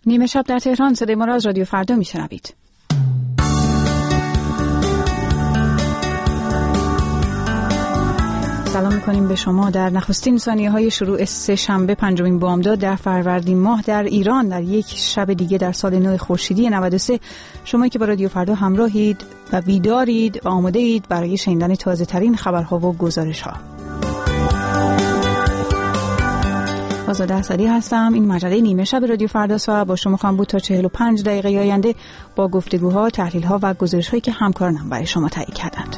نیمه شب در تهران، صدای ما را از رادیو فردا میشنوید. سلام میکنیم به شما در نخستین ثانیه‌های شروع سه شنبه 5 بامداد در فروردین ماه در ایران، در یک شب دیگه در سال نو خورشیدی 93. شما که با رادیو فردا همراهید و بیدارید و آماده اید برای شنیدن تازه ترین خبرها و گزارش‌ها. آزاده اسدی هستم. این مجله نیمه شب رادیو فرداست و با شما خواهم بود تا 45 دقیقه آینده با گفتگوها، تحلیل‌ها و گزارش‌هایی که همکارانم برای شما تهیه کردند.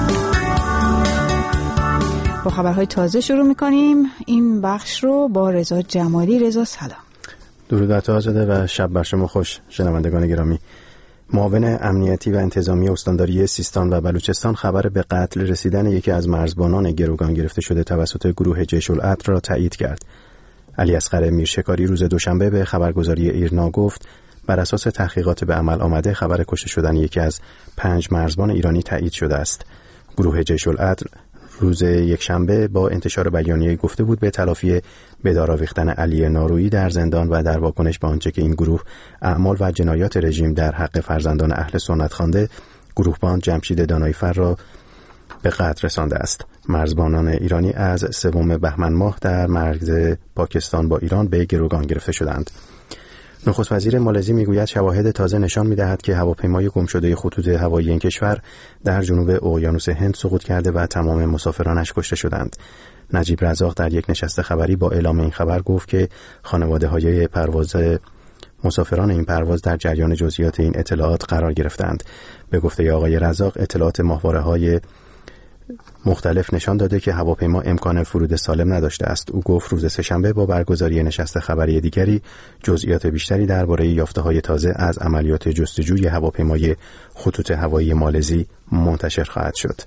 با خبرهای تازه شروع می‌کنیم. این بخش رو با رضا جمالی. رضا سلام. درود بر تو آزاده و شب بر شما خوش. شنوندگان گرامی، معاون امنیتی و انتظامی استانداری سیستان و بلوچستان خبر به قتل رسیدن یکی از مرزبانان گروگان گرفته شده توسط گروه جیش العدل را تایید کرد. علی اصغر میرشکاری روز دوشنبه به خبرگزاری ایرنا گفت بر اساس تحقیقات به عمل آمده خبر کشته شدن یکی از 5 مرزبان ایرانی تایید شده است. گروه جیش العدل روز یکشنبه با انتشار بیانیه گفته بود به تلافی به دار آویختن علی نارویی در زندان و در واکنش به آنچه که این گروه اعمال و جنایات رژیم در حق فرزندان اهل سنت خوانده، گروهبان جمشید داناییفر را به قتل رسانده است. مرزبانان ایرانی از 3 بهمن ماه در مرز پاکستان با ایران به گروگان گرفته شدند. نخست وزیر مالزی میگوید شواهد تازه نشان می‌دهد که هواپیمای گم شده خطوط هوایی این کشور در جنوب اقیانوس هند سقوط کرده و تمام مسافرانش کشته شدند. نجیب رزاق در یک نشست خبری با اعلام این خبر گفت که خانواده‌های مسافران این پرواز در جریان جزئیات این اطلاعات قرار گرفتند. به گفته آقای رزاق، اطلاعات ماهواره‌های مختلف نشان داده که هواپیما امکان فرود سالم نداشته است. او گفت روز سه‌شنبه با برگزاری نشست خبری دیگری جزئیات بیشتری درباره یافته‌های تازه از عملیات جستجوی هواپیمای خطوط هوایی مالزی منتشر خواهد شد.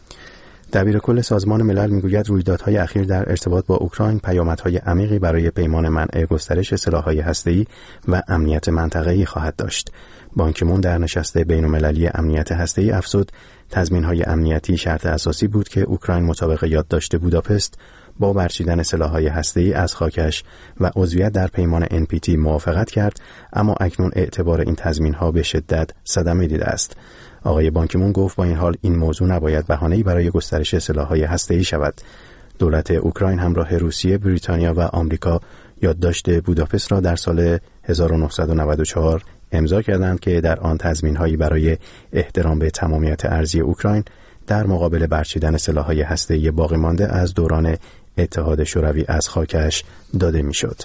دبیرکل سازمان ملل میگوید رویدادهای اخیر در ارتباط با اوکراین پیامدهای عمیقی برای پیمان منع گسترش سلاح‌های هسته‌ای و امنیت منطقه‌ای خواهد داشت. بان کی مون در نشست بین‌المللی امنیت هسته‌ای افزود تضمین‌های امنیتی شرط اساسی بود که اوکراین مطابق یادداشت بوداپست با برچیدن سلاح‌های هسته‌ای از خاکش و عضویت در پیمان NPT موافقت کرد، اما اکنون اعتبار این تضمین‌ها به شدت صدمه دیده است. آقای بان کی مون گفت با این حال این موضوع نباید بهانه‌ای برای گسترش سلاح‌های هسته‌ای شود. دولت اوکراین همراه روسیه، بریتانیا و آمریکا یادداشت بوداپست را در سال 1994 امضا کردند که در آن تضمین‌هایی برای احترام به تمامیت ارضی اوکراین در مقابل برچیدن سلاح‌های هسته‌ای باقی مانده از دوران اتحاد شوروی از خاکش داده می‌شد.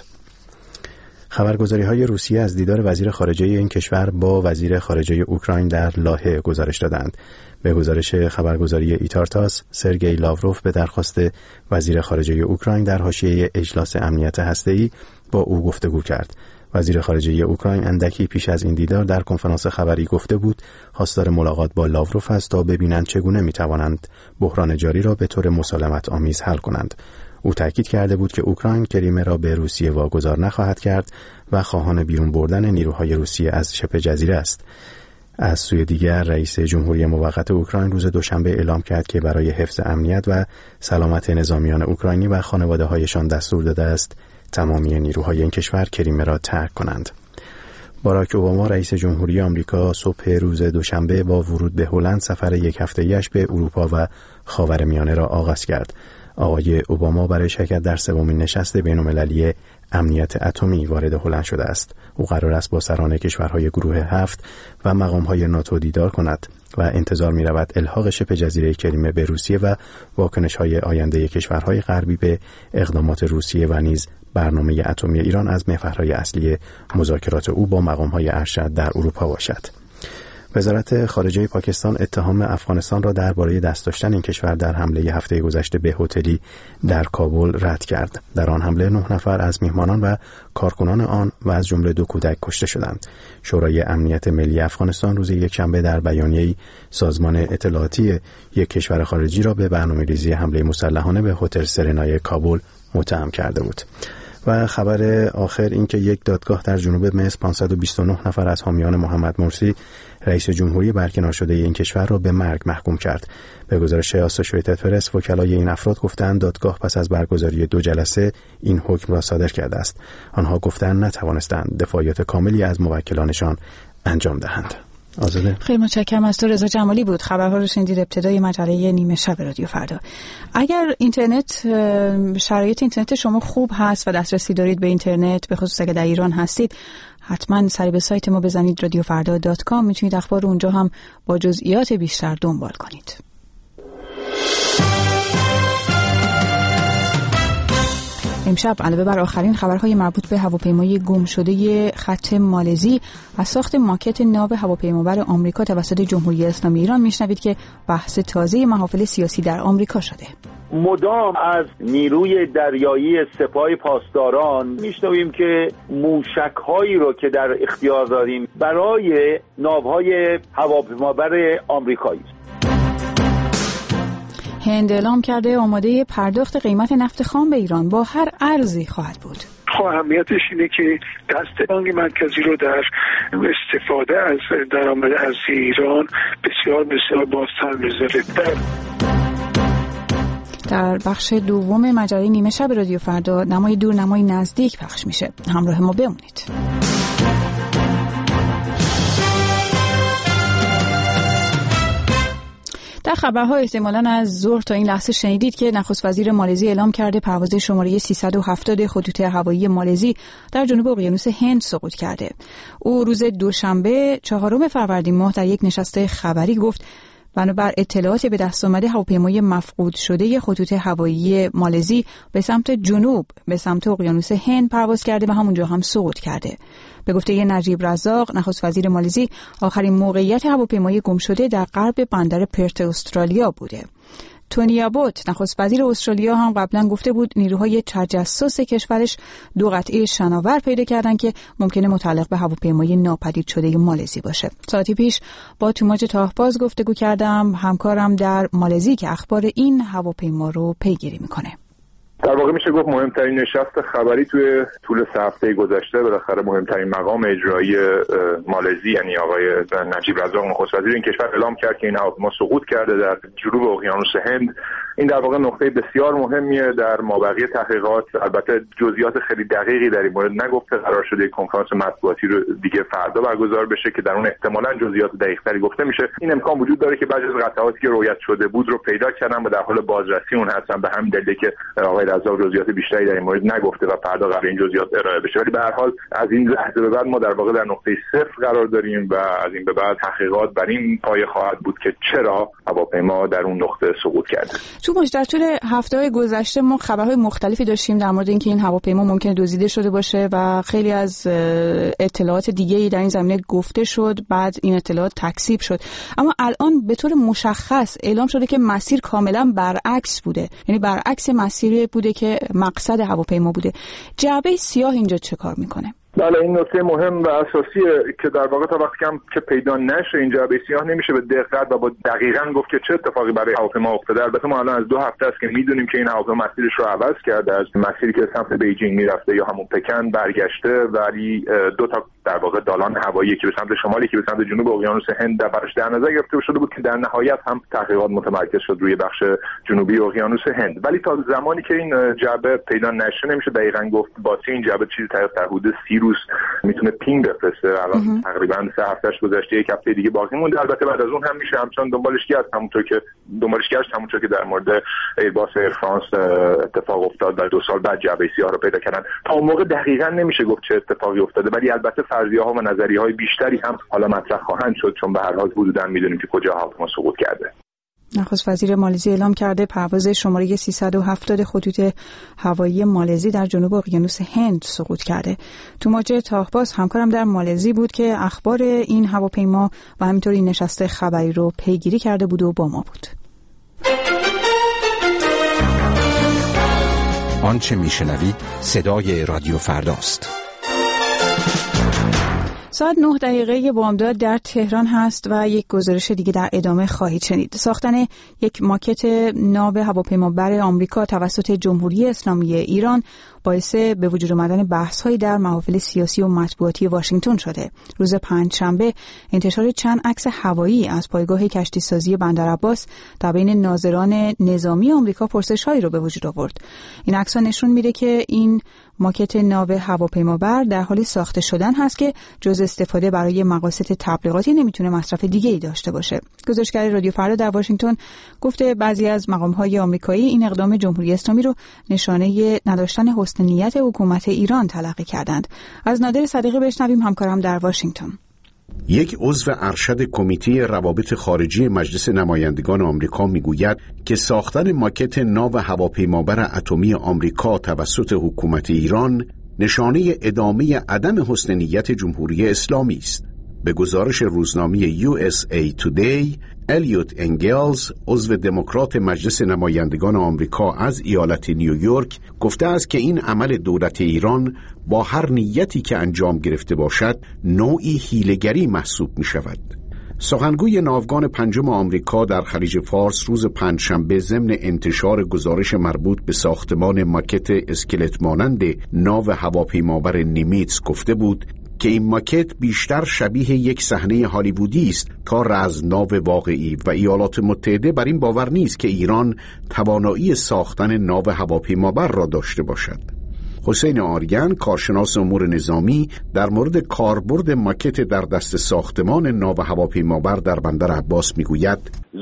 خبرگزاری‌های روسیه از دیدار وزیر خارجه این کشور با وزیر خارجه اوکراین در لاهه گزارش دادند. به گزارش خبرگزاری ایتارتاس، سرگئی لاوروف به درخواست وزیر خارجه اوکراین در حاشیه اجلاس امنیت هسته‌ای با او گفتگو کرد. وزیر خارجه اوکراین اندکی پیش از این دیدار در کنفرانس خبری گفته بود خواستار ملاقات با لاوروف است تا ببینند چگونه می‌توانند بحران جاری را به طور مسالمت آمیز حل کنند. او تاکید کرده بود که اوکراین کریمه را به روسیه واگذار نخواهد کرد و خواهان بیرون بردن نیروهای روسیه از شبه جزیره است. از سوی دیگر رئیس جمهوری موقت اوکراین روز دوشنبه اعلام کرد که برای حفظ امنیت و سلامت نظامیان اوکراینی و خانواده‌هایشان دستور داده است تمامی نیروهای این کشور کریمه را ترک کنند. باراک اوباما رئیس جمهوری آمریکا صبح روز دوشنبه با ورود به هلند سفر یک هفته‌ایش به اروپا و خاورمیانه را آغاز کرد. آقای اوباما برای شرکت در 3مین نشست بین‌المللی امنیت اتمی وارد هلند شده است. او قرار است با سران کشورهای گروه 7 و مقام‌های ناتو دیدار کند و انتظار می‌رود الحاق شبه جزیره کریمه به روسیه و واکنش‌های آینده کشورهای غربی به اقدامات روسیه و نیز برنامه اتمی ایران از محورهای اصلی مذاکرات او با مقام‌های ارشد در اروپا باشد. وزارت خارجه پاکستان اتهام افغانستان را درباره دست داشتن این کشور در حمله هفته گذشته به هتلی در کابل رد کرد. در آن حمله 9 نفر از میهمانان و کارکنان آن و از جمله 2 کودک کشته شدند. شورای امنیت ملی افغانستان روز یکشنبه در بیانیه‌ای سازمان اطلاعاتی یک کشور خارجی را به برنامه‌ریزی حمله مسلحانه به هتل سرنای کابل متهم کرده بود. و خبر آخر این که یک دادگاه در جنوب مصر 529 نفر از حامیان محمد مرسی رئیس جمهوری برکنار شده این کشور را به مرگ محکوم کرد. به گزارش آسوشییتد پرس، وکلای این افراد گفتند دادگاه پس از برگزاری 2 جلسه این حکم را صادر کرده است. آنها گفتند نتوانستند دفاعیات کاملی از موکلانشان انجام دهند. آزاده، خیلی متشکرم از تو. رضا جمالی بود. خبرها رو شنیدید ابتدای مجله نیمه شب رادیو فردا. اگر اینترنت، شرایط اینترنت شما خوب هست و دسترسی دارید به اینترنت، به خصوص اگر در ایران هستید، حتما سری به سایت ما بزنید radiofarda.com. میتونید اخبار اونجا هم با جزئیات بیشتر دنبال کنید. امشب علاوه بر آخرین خبرهای مربوط به هواپیمای گم شده خط مالزی و ساخت ماکت ناو هواپیمابر آمریکا توسط جمهوری اسلامی ایران میشنوید که بحث تازه محافل سیاسی در آمریکا شده. مدام از نیروی دریایی سپاه پاسداران میشنویم که موشک‌هایی رو که در اختیار داریم برای ناوهای هواپیمابر آمریکایی. هند اعلام کرده آماده پرداخت قیمت نفت خام به ایران با هر ارزی خواهد بود. اهمیتش اینه که دست بانک مرکزی رو در استفاده از درآمد ارزی ایران بسیار بازتر می‌ذاره. در بخش دوم مجله نیمه شب رادیو فردا نمای دور نمای نزدیک پخش میشه. همراه ما بمونید. در خبرها احتمالاً از ظهر تا این لحظه شنیدید که نخست وزیر مالزی اعلام کرده پرواز شماره 370 خطوط هوایی مالزی در جنوب اقیانوس هند سقوط کرده. او روز دوشنبه 4 فروردین ماه در یک نشست خبری گفت بنابر اطلاعات به دست آمده هواپیمای مفقود شده خطوط هوایی مالزی به سمت جنوب به سمت اقیانوس هند پرواز کرده و همونجا هم سقوط کرده. به گفته نجیب رزاق، نخست وزیر مالزی، آخرین موقعیت هواپیمای گم شده در غرب بندر پرت استرالیا بوده. تونی ابوت، نخست وزیر استرالیا، هم قبلا گفته بود نیروهای تجسس کشورش 2 قطعه شناور پیدا کردن که ممکنه متعلق به هواپیمای ناپدید شده مالزی باشه. ساعتی پیش با توماج تاهباز گفتگو کردم، همکارم در مالزی، که اخبار این هواپیما رو پیگیری میکنه. در واقع میشه گفت مهمترین نشست خبری توی طول 3 هفته گذشته بالاخره مهمترین مقام اجرایی مالزی یعنی آقای نجیب رزاق نخست وزیر این کشور اعلام کرد که این هواپیما سقوط کرده در جنوب اقیانوس هند. این در واقع نقطه بسیار مهمیه در مابقی تحقیقات. البته جزئیات خیلی دقیقی در این مورد نگفته، قرار شده یک کنفرانس مطبوعاتی رو دیگه فردا برگزار بشه که در اون احتمالاً جزئیات دقیق‌تری گفته میشه. این امکان وجود داره که بعضی از قطعاتی که رویت شده بود رو پیدا کردن و در حال بازرسی اون هستن. به همین دلیل که آقای رزاق جزئیات بیشتری در این مورد نگفته و فردا قرار این جزئیات ارائه بشه. ولی به هر حال از این لحظه به بعد ما در واقع در نقطه صفر قرار داریم و از این به بعد تحقیقات بر این پایه خواهد بود که چرا هواپیما در اون نقطه سقوط کرده. در طول هفته‌های گذشته ما خبرهای مختلفی داشتیم در مورد اینکه این هواپیما ممکنه دزدیده شده باشه و خیلی از اطلاعات دیگه‌ای در این زمینه گفته شد، بعد این اطلاعات تکذیب شد. اما الان به طور مشخص اعلام شده که مسیر کاملا برعکس بوده، یعنی برعکس مسیری بوده که مقصد هواپیما بوده. جعبه سیاه اینجا چه کار میکنه؟ بله، این نکته مهم و اساسیه که در واقع تا وقتی که پیدا نشه این جعبه سیاه نمیشه به دقت و با دقیقاً گفت که چه اتفاقی برای هواپیما افتاده. البته ما الان از 2 هفته است که میدونیم که این هواپیما مسیرش رو عوض کرده، از مسیری که سمت بیجینگ میرفته یا همون پکن برگشته، ولی 2 تا در واقع دالان هوایی که به سمت شمالی که به سمت جنوب اقیانوس هند برش در نظر گرفته شده بود که در نهایت هم تحقیقات متمرکز شد روی بخش جنوبی اقیانوس هند. ولی تا زمانی که این جعبه پیدا نشه نمیشه دقیقاً گفت باسه این جعبه چیزی در حدود 30 روز میتونه پینگ بفرسته. الان تقریبا 3 هفتهش گذشته، 1 هفته دیگه باقی مونده. البته بعد از اون هم میشه همچنان دنبالش کرد، همونطور که در مورد ایرباس ایر فرانس اتفاق افتاد و 2 سال بعد جعبه سیاه رو پیدا کردن. تا اون موقع دقیقاً نمیشه گفت چه اتفاقی افتاده، ولی البته فرضیه‌ها و نظریه‌های بیشتری هم حالا مطرح خواهند شد، چون به هر حال حدوداً میدونیم که کجا هواپیما سقوط کرده. نخست وزیر مالزی اعلام کرده پرواز شماره 370 خطوط هوایی مالزی در جنوب اقیانوس هند سقوط کرده. توماج تاهباز همکارم در مالزی بود که اخبار این هواپیما و همینطور این نشست خبری رو پیگیری کرده بود و با ما بود. آنچه میشنوید صدای رادیو فرداست. ساعت 9 بامداد در تهران هست و یک گزارش دیگه در ادامه خواهید شنید. ساختن یک ماکت ناو هواپیمابر آمریکا توسط جمهوری اسلامی ایران باعث به وجود آمدن بحث‌هایی در محافل سیاسی و مطبوعاتی واشنگتن شده. روز پنجشنبه انتشار چند عکس هوایی از پایگاه کشتیسازی بندر عباس در بین ناظران نظامی آمریکا پرسش‌هایی رو به وجود آورد. این عکس‌ها نشون میده که این ماکت ناو هواپیمابر در حال ساخته شدن هست که جز استفاده برای مقاصد تبلیغاتی نمیتونه مصرف دیگه‌ای داشته باشه. گزارشگر رادیو فردا در واشنگتن گفته بعضی از مقام‌های آمریکایی این اقدام جمهوری اسلامی رو نشانه نداشتن حسن نیت حکومت ایران تلقی کردند. از نادر صدیقی بشنویم، همکارم در واشنگتن. یک عضو ارشد کمیته روابط خارجی مجلس نمایندگان آمریکا میگوید که ساختن ماکت ناو هواپیمابر اتمی آمریکا توسط حکومت ایران نشانه ادامه عدم حسن نیت جمهوری اسلامی است. به گزارش روزنامه USA Today، الیوت انگلز، عضو دموکرات مجلس نمایندگان آمریکا از ایالت نیویورک، گفته است که این عمل دولت ایران با هر نیتی که انجام گرفته باشد نوعی حیله‌گری محسوب می شود. سخنگوی ناوگان پنجم آمریکا در خلیج فارس روز پنجشنبه ضمن انتشار گزارش مربوط به ساختمان ماکت اسکلت مانند ناو هواپیمابر نیمیتس گفته بود که این ماکت بیشتر شبیه یک صحنه هالیوودی است تا رز ناو واقعی و ایالات متحده بر این باور نیست که ایران توانایی ساختن ناو هواپیمابر را داشته باشد. حسین آریان، کارشناس امور نظامی، در مورد کاربرد ماکت در دست ساختمان ناو هواپیمابر در بندر عباس میگوید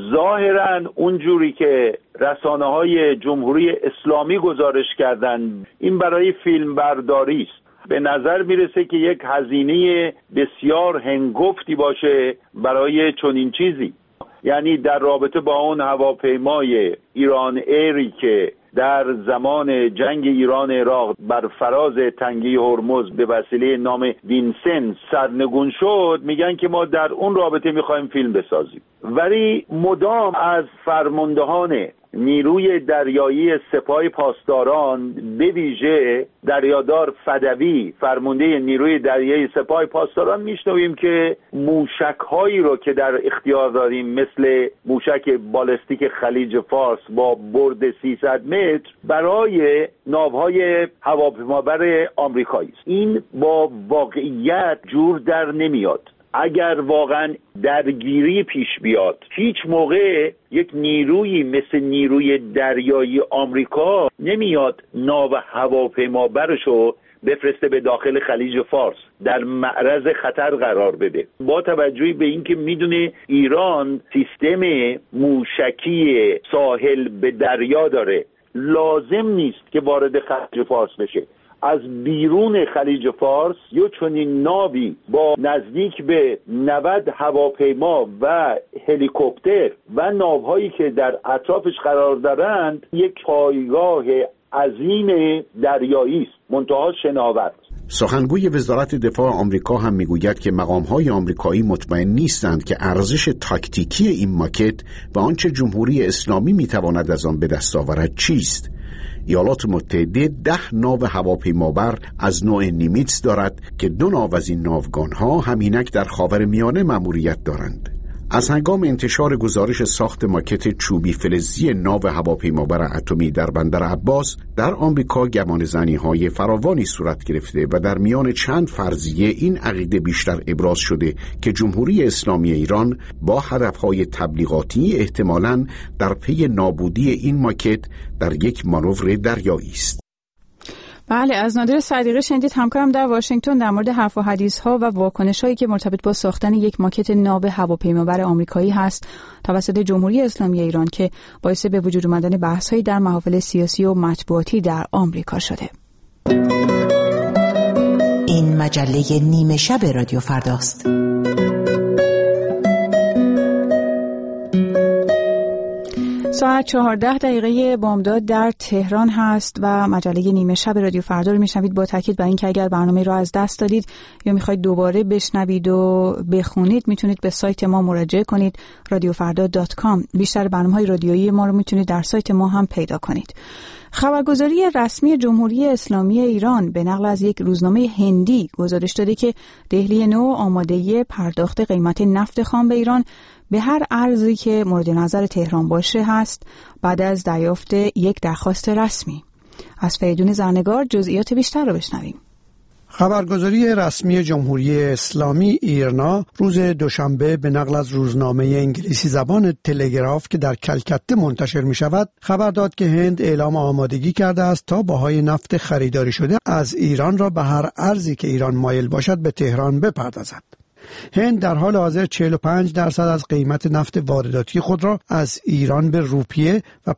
ظاهراً اونجوری که رسانه‌های جمهوری اسلامی گزارش کردند این برای فیلم برداری است. به نظر میرسه که یک هزینه بسیار هنگفتی باشه برای چنین چیزی. یعنی در رابطه با اون هواپیمای ایران ایری که در زمان جنگ ایران عراق بر فراز تنگه هرمز به وسیله نام وینسن سرنگون شد، میگن که ما در اون رابطه میخوایم فیلم بسازیم. ولی مدام از فرماندهان نیروی دریایی سپاه پاسداران، به ویژه دریادار فدوی فرمانده نیروی دریایی سپاه پاسداران، میشنویم که موشک‌هایی رو که در اختیار داریم مثل موشک بالستیک خلیج فارس با برد 300 متر برای ناوهای هواپیمابر آمریکایی است. این با واقعیت جور در نمیاد. اگر واقعا درگیری پیش بیاد، هیچ موقع یک نیرویی مثل نیروی دریایی آمریکا نمیاد ناو هواپیمابرشو بفرسته به داخل خلیج فارس در معرض خطر قرار بده. با توجه به اینکه میدونه ایران سیستم موشکی ساحل به دریا داره، لازم نیست که وارد خلیج فارس بشه. از بیرون خلیج فارس یا چنین ناوی با نزدیک به 90 هواپیما و هلیکوپتر و ناوهایی که در اطرافش قرار دارند یک پایگاه عظیم دریایی است، منتها شناور. سخنگوی وزارت دفاع آمریکا هم میگوید که مقام‌های آمریکایی مطمئن نیستند که ارزش تاکتیکی این ماکت و آنچه جمهوری اسلامی میتواند از آن به دست آورد چیست. ایالات متحده 10 ناو هواپیمابر از نوع نیمیتس دارد که 2 ناو از این ناوگان‌ها همینک در خاورمیانه مأموریت دارند. از هنگام انتشار گزارش ساخت ماکت چوبی فلزی ناو هواپیمابر اتمی در بندر عباس در آمریکا گمانه‌زنی‌های فراوانی صورت گرفته و در میان چند فرضیه این عقیده بیشتر ابراز شده که جمهوری اسلامی ایران با هدف‌های تبلیغاتی احتمالاً در پی نابودی این ماکت در یک مانور دریایی است. بله، از نادر صدیقی شنیدید، همکارم در واشنگتن، در مورد حرف و حدیث ها و واکنش هایی که مرتبط با ساختن یک ماکت ناو هواپیمابر آمریکایی هست توسط جمهوری اسلامی ایران که باعث به وجود آمدن بحث هایی در محافل سیاسی و مطبوعاتی در آمریکا شده. این مجله نیمه شب رادیو فرداست. ساعت 14 بامداد در تهران هست و مجله نیمه شب رادیو فردا رو میشنوید. با تاکید بر اینکه اگر برنامه رو از دست دادید یا میخواید دوباره بشنوید و بخونید، میتونید به سایت ما مراجعه کنید radiofarda.com. بیشتر برنامه‌های رادیویی ما رو میتونید در سایت ما هم پیدا کنید. خبرگزاری رسمی جمهوری اسلامی ایران به نقل از یک روزنامه هندی گزارش داده که دهلی نو آماده پرداخت قیمت نفت خام به ایران به هر ارزی که مورد نظر تهران باشه هست بعد از دریافت یک درخواست رسمی. از فریدون زرنگار جزئیات بیشتر رو بشنویم. خبرگزاری رسمی جمهوری اسلامی ایرنا روز دوشنبه به نقل از روزنامه انگلیسی زبان تلگراف که در کلکته منتشر می شود خبر داد که هند اعلام آمادگی کرده است تا بهای نفت خریداری شده از ایران را به هر ارزی که ایران مایل باشد به تهران بپردازد. هند در حال حاضر 45% از قیمت نفت وارداتی خود را از ایران به روپیه و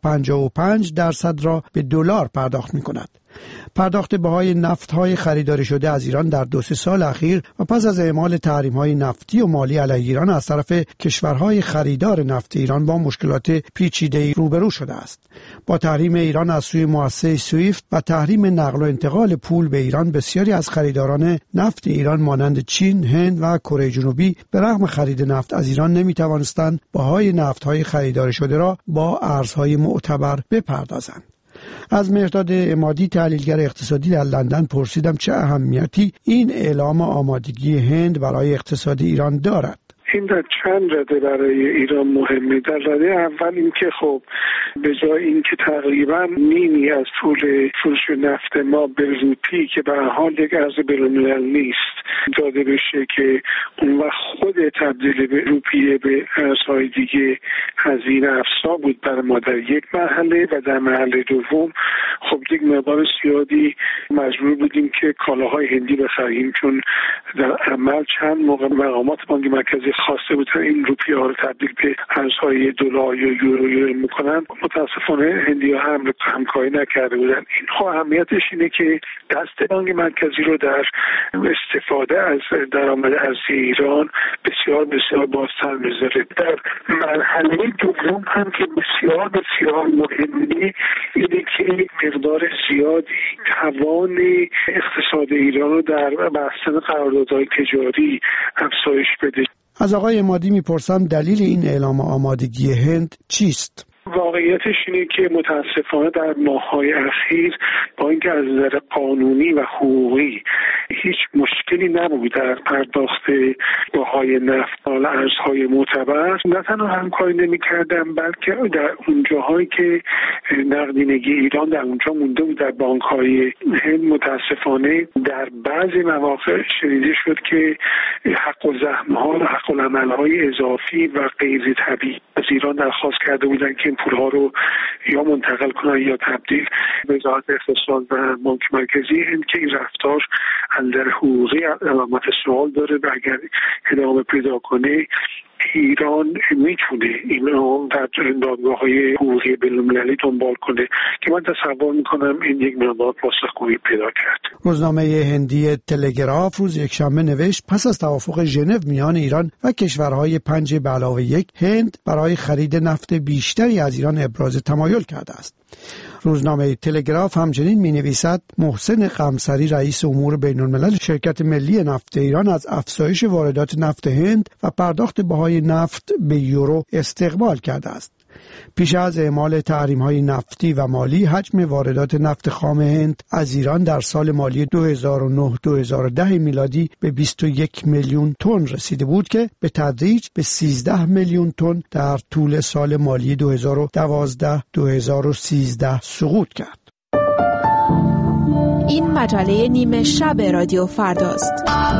55% را به دلار پرداخت می کند. پرداخت بهای نفت‌های خریداری شده از ایران در 2-3 سال اخیر و پس از اعمال تحریم‌های نفتی و مالی علیه ایران از طرف کشورهای خریدار نفت ایران با مشکلات پیچیده‌ای روبرو شده است. با تحریم ایران از سوی مؤسسه سویفت و تحریم نقل و انتقال پول به ایران، بسیاری از خریداران نفت ایران مانند چین، هند و کره جنوبی به رغم خرید نفت از ایران نمی‌توانستند بهای نفت‌های خریداری شده را با ارزهای معتبر بپردازند. از مهرداد عمادی تحلیلگر اقتصادی در لندن پرسیدم چه اهمیتی این اعلام آمادگی هند برای اقتصاد ایران دارد. این در چند رده برای ایران مهمه. در رده اول این که خب به جای اینکه تقریبا نیمی از پول فروش نفت ما به روپی که به حال یک ارز بین‌الملل نیست داده بشه که اون وقت خود تبدیل به روپیه به ارزهای دیگه هزینه افزا بود برای ما در یک مرحله و در مرحله دوم خب یک مقدار زیادی مجبور بودیم که کالاهای هندی بخریم، چون در عمل چند موقع مقامات بانک مرکزی خواسته بودن این روپیه ها رو تبدیل به ارزهای دلار یا یورو میکنن. متاسفانه هندی ها همکاری نکرده بودن. این اهمیتش اینه که دست بانک مرکزی رو در استفاده از درآمد ارزی ایران بسیار بسیار بازتر میذاره. در مرحله دوم هم که بسیار بسیار مهمه اینه که مقدار زیادی توان اقتصاد ایران رو در بستن قراردادهای تجاری افزایش بده. از آقای عمادی میپرسم دلیل این اعلام آمادگی هند چیست؟ واقعیتش اینه که متاسفانه در ماه‌های اخیر با اینکه از نظر قانونی و حقوقی هیچ مشکلی نبود در پرداخت بهای نفت و ارزهای معتبر، نه تنها همکاری نمی‌کردن بلکه در اونجاهایی که نقدینگی ایران در اونجا مونده بود در بانک‌های هند، متاسفانه در بعضی مواقع شنیده شد که حق الزحم‌ها و حق العمل‌های اضافی و غیر طبیعی از ایران درخواست کرده بودن که این پول‌ها رو یا منتقل کنن یا تبدیل به وزارت اقتصاد و بانک مرکزی هند که این رفتار از نظر حقوقی علامت سوال داره و اگر ادامه پیدا کنه ایران میتونه این رو در دادگاه‌های حقوقی بین‌المللی دنبال کنه که من تصور میکنم این یک مقدار پاسخگویی پیدا کرد. روزنامه هندی تلگراف روز یکشنبه نوشت پس از توافق ژنو میان ایران و کشورهای 5+1 هند برای خرید نفت بیشتری از ایران ابراز تمایل کرده است. روزنامه تلگراف همچنین می‌نویسد محسن قمصری رئیس امور بین‌الملل شرکت ملی نفت ایران از افزایش واردات نفت هند و پرداخت بهای نفت به یورو استقبال کرده است. پیش از اعمال تحریم‌های نفتی و مالی حجم واردات نفت خام هند از ایران در سال مالی 2009-2010 میلادی به 21 میلیون تن رسیده بود که به تدریج به 13 میلیون تن در طول سال مالی 2012-2013 سقوط کرد. این مجله نیمه شب رادیو فرداست.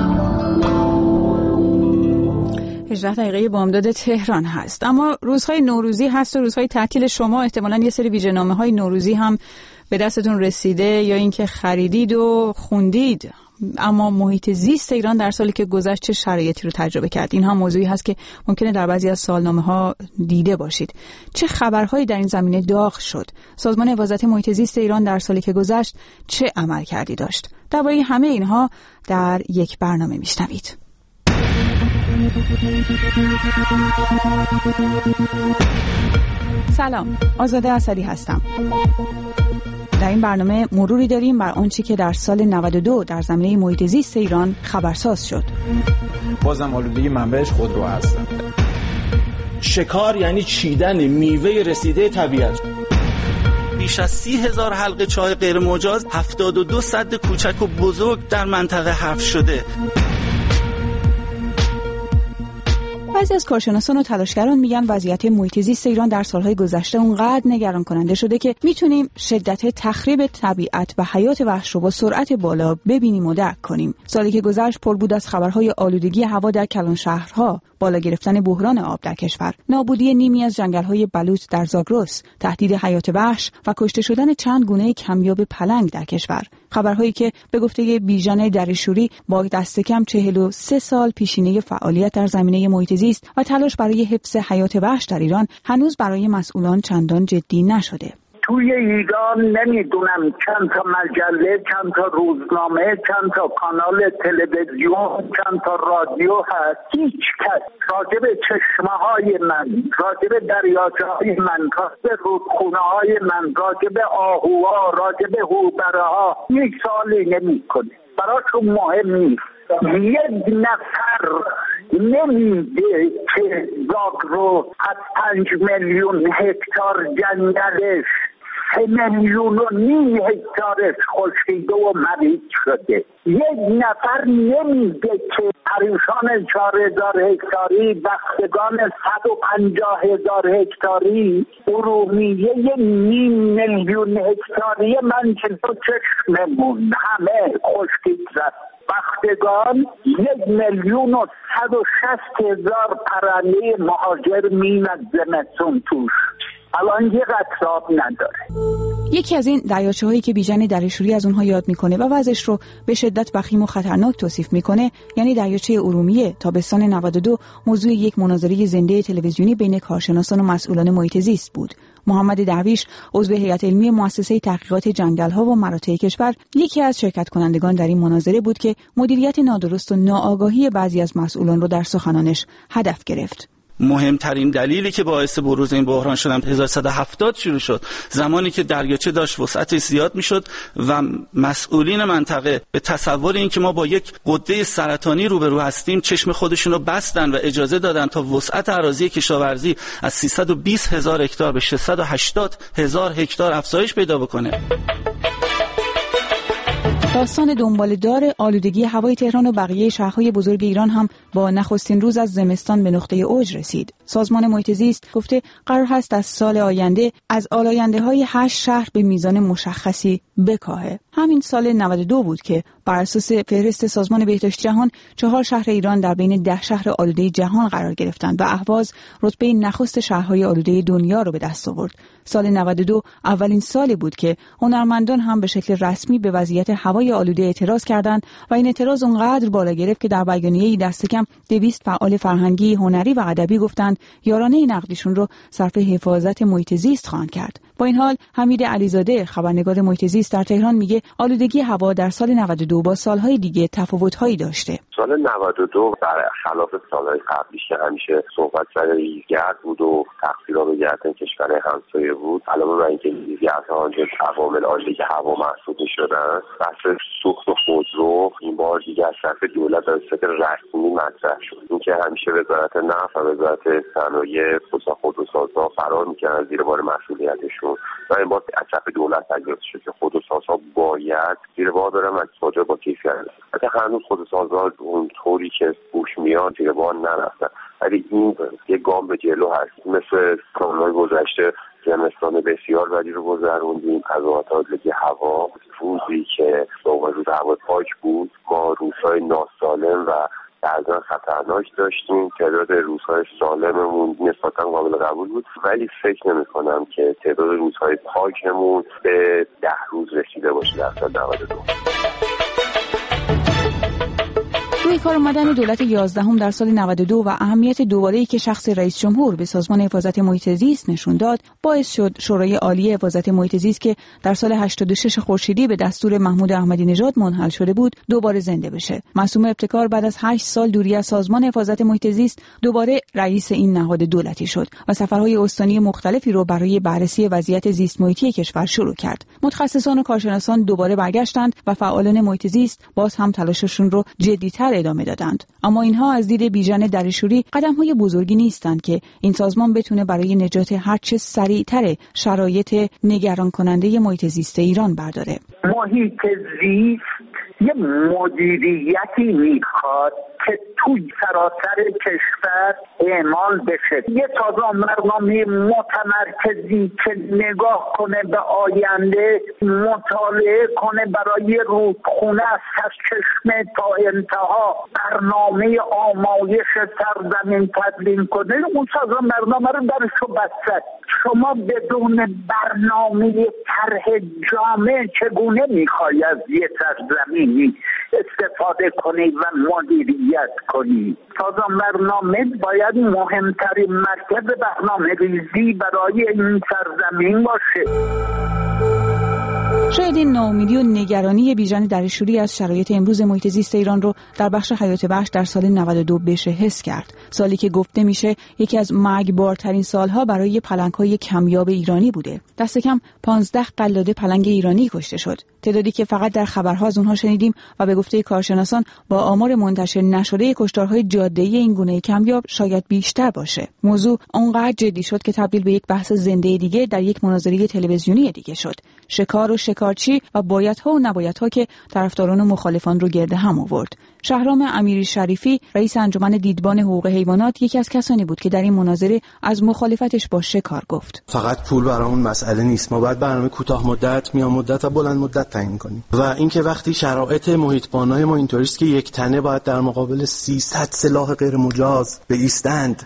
18 دقیقه بامداد تهران هست، اما روزهای نوروزی هست و روزهای تعطیل شما احتمالاً یه سری ویژه‌نامه‌های نوروزی هم به دستتون رسیده یا اینکه خریدید و خوندید. اما محیط زیست ایران در سالی که گذشت چه شرایطی رو تجربه کرد؟ این هم موضوعی هست که ممکنه در بعضی از سالنامه‌ها دیده باشید. چه خبرهایی در این زمینه داغ شد؟ سازمان حفاظت محیط زیست ایران در سالی که گذشت چه عملکردی داشت؟ درباره همه اینها در یک برنامه میشنوید. سلام، آزاده اسدی هستم. در این برنامه مروری داریم بر آنچه که در سال 92 در زمینه محیط زیست ایران خبرساز شد. بازم آلودگی منبعش خودرو هستن. شکار یعنی چیدن میوه رسیده طبیعت. بیش از 30,000 حلقه چاه غیر مجاز، 72 سد کوچک و بزرگ در منطقه حفر شده. بعضی از کارشناسان و تلاشگران میگن وضعیت محیط زیست ایران در سالهای گذشته اونقدر نگران کننده شده که میتونیم شدت تخریب طبیعت و حیات وحش رو با سرعت بالا ببینیم و درک کنیم. سالی که گذشت پر بود از خبرهای آلودگی هوا در کلان شهرها، بالا گرفتن بحران آب در کشور، نابودی نیمی از جنگل‌های بلوط در زاگرس، تهدید حیات وحش و کشته شدن چند گونه کمیاب پلنگ در کشور. خبرهایی که به گفته بیژن دریشوری با دست کم 43 سال پیشینه فعالیت در زمینه محیط زیست و تلاش برای حفظ حیات وحش در ایران هنوز برای مسئولان چندان جدی نشده. توی ایران نمیدونم چند تا مجله، چند تا روزنامه، چند تا کانال تلویزیون، چند تا رادیو هست. هیچ کس راجب چشمه‌های من، راجب دریاچه‌های من، راجب رودخونه‌های من، راجب آهوها، راجب هوبره‌ها هیچ سوالی نمی‌کنه. براشون مهم نیست. یک نفر نمیده که زاگرس از 5 میلیون هکتار جنگلش 3.5 میلیون هکتارش خشکیده و مریض شده. یک نفر نمیده که پریشان 4,000 هکتاری، بختگان 150,000 هکتاری، ارومیه 1.5 میلیون هکتاری من که تو چشممون همه خشکید رفت. بختگان 1,160,000 پرنده مهاجر میمد زمستون توش. الان یه قطراب نداره. یکی از این دریاچه‌هایی که بیژن دریشوری از اونها یاد میکنه و وضعش رو به شدت وخیم و خطرناک توصیف میکنه، یعنی دریاچه ارومیه، تابستان 92 موضوع یک مناظره زنده تلویزیونی بین کارشناسان و مسئولان محیط زیست بود. محمد درویش، عضو هیئت علمی مؤسسه تحقیقات جنگل‌ها و مراتع کشور، یکی از شرکت کنندگان در این مناظره بود که مدیریت نادرست و ناآگاهی بعضی از مسئولان رو در سخنانش هدف گرفت. مهمترین دلیلی که باعث بروز این بحران شدن 1170 شروع شد، زمانی که دریاچه داشت وسعتش زیاد میشد و مسئولین منطقه به تصور این که ما با یک غده سرطانی روبرو هستیم چشم خودشون رو بستن و اجازه دادن تا وسعت اراضی کشاورزی از 320,000 هکتار به 680,000 هکتار افزایش پیدا بکنه. داستان دنباله‌دار آلودگی هوای تهران و بقیه شهرهای بزرگ ایران هم با نخستین روز از زمستان به نقطه اوج رسید. سازمان محیط زیست گفته قرار هست از سال آینده از آلاینده‌های 8 شهر به میزان مشخصی بکاهه. همین سال 92 بود که بر اساس فهرست سازمان بهداشت جهان 4 شهر ایران در بین 10 شهر آلوده جهان قرار گرفتند و اهواز رتبه نخست شهرهای آلوده دنیا رو به دست آورد. سال 92 اولین سالی بود که هنرمندان هم به شکل رسمی به وضعیت هوای آلوده اعتراض کردند و این اعتراض اونقدر بالا گرفت که در بیانیه‌ای دست کم 200 فعال فرهنگی، هنری و ادبی گفتند یارانه نقدشون رو صرف حفاظت محیط زیست خواهند کرد. با این حال حمید علیزاده، خبرنگار محیط زیست در تهران، میگه آلودگی هوا در سال 92 با سالهای دیگه تفاوت‌هایی داشته. سال 92 برخلاف سالهای قبلیش که همیشه صحبت سر ریزگرد بود و تقصیرها به گردن کشور همسایه بود، علاوه بر اینکه ریزگردها آنجا عوامل آلودگی هوا محسوب می‌شدن، بحث سوخت و خودرو این بار دیگه از طرف دولت به صورت رسمی مطرح شد. اینکه همیشه وزارت نفت و وزارت صنایع خودروسازها فرار می‌کردن زیر بار مسئولیتشون و این بار از طرف دولت تجربه شد که خودروسازها باید زیر بار برن و اقتصاد با کیفیت. البته هنوز خودروسازها اونطوری که بوش میاد زیر بار نرفتن، ولی این یک گام به جلو هست. مثل سالهای گذشته زمستان بسیار بدی رو گذروندیم، تظاهرات آلودگی هوا، روزی که روز هوا پاک بود ما روزهای ناسالم و بعضا خطرناک داشتیم. تعداد روزهای سالممون نسبتا قابل قبول بود، ولی فکر نمی کنم که تعداد روزهای پاکمون به 10 روز رسیده باشه در سال 92. روی کار اومدن دولت 11 در سال 92 و اهمیت دوباره‌ای که شخص رئیس جمهور به سازمان حفاظت محیط زیست نشون داد، باعث شد شورای عالی حفاظت محیط زیست که در سال 86 خورشیدی به دستور محمود احمدی نژاد منحل شده بود، دوباره زنده بشه. معصوم ابتکار بعد از 8 سال دوری از سازمان حفاظت محیط زیست دوباره رئیس این نهاد دولتی شد و سفرهای استانی مختلفی رو برای بررسی وضعیت زیست محیطی کشور شروع کرد. متخصصان و کارشناسان دوباره برگشتند و فعالان محیط زیست باز هم تلاششون رو جدی‌تر ادامه دادند. اما اینها از دید بیژن دریشوری قدم‌های بزرگی نیستند که این سازمان بتونه برای نجات هرچه سریعتر شرایط نگران کننده محیط زیست ایران برداره. محیط زیست یه مدیریتی میخواد که توی سراسر کشور اعمال بشه، یه سازمان برنامه متمرکزی که نگاه کنه به آینده، مطالعه کنه برای رودخونه از سرچشمه تا انتها، برنامه آمایش سرزمین تدوین کنه. اون سازمان برنامه رو درشو بسته. شما بدون برنامه طرح جامع چگونه میخوای از یه سرزمینی استفاده کنی و مدیریت کنی؟ سازمان برنامه باید مهمترین مرکز برنامه ریزی برای این سرزمین باشه. شاید این ناامیدی و نگرانی بیژن دریشوری از شرایط امروز محیط زیست ایران رو در بخش حیات وحش در سال 92 بشه حس کرد. سالی که گفته میشه یکی از مرگبارترین سالها برای پلنگ‌های کمیاب ایرانی بوده. دست کم 15 قلاده پلنگ ایرانی کشته شد. تعدادی که فقط در خبرها از اونها شنیدیم و به گفته کارشناسان با آمار منتشر نشده کشتارهای جاده‌ای این گونه کمیاب شاید بیشتر باشه. موضوع اونقدر جدی شد که تبدیل به یک بحث زنده دیگه در یک مناظره تلویزیونی دیگه شد. شکار و شکارچی و بایدها و نبایدها که طرفداران و مخالفان رو گرد هم آورد. شهرام امیری شریفی رئیس انجمن دیدبان حقوق حیوانات یکی از کسانی بود که در این مناظره از مخالفتش با شکار گفت. فقط پول برامون مسئله نیست، ما باید برنامه کوتاه مدت، میان مدت و بلند مدت تعیین کنیم. و اینکه وقتی شرایط محیط بانای ما اینطوریست که یک تنه باید در مقابل 300 سلاح غیر مجاز بایستند،